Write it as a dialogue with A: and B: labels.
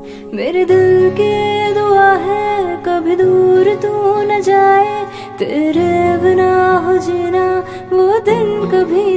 A: मेरे दिल की दुआ है कभी दूर तू न जाए, तेरे बिना हो जीना वो दिन कभी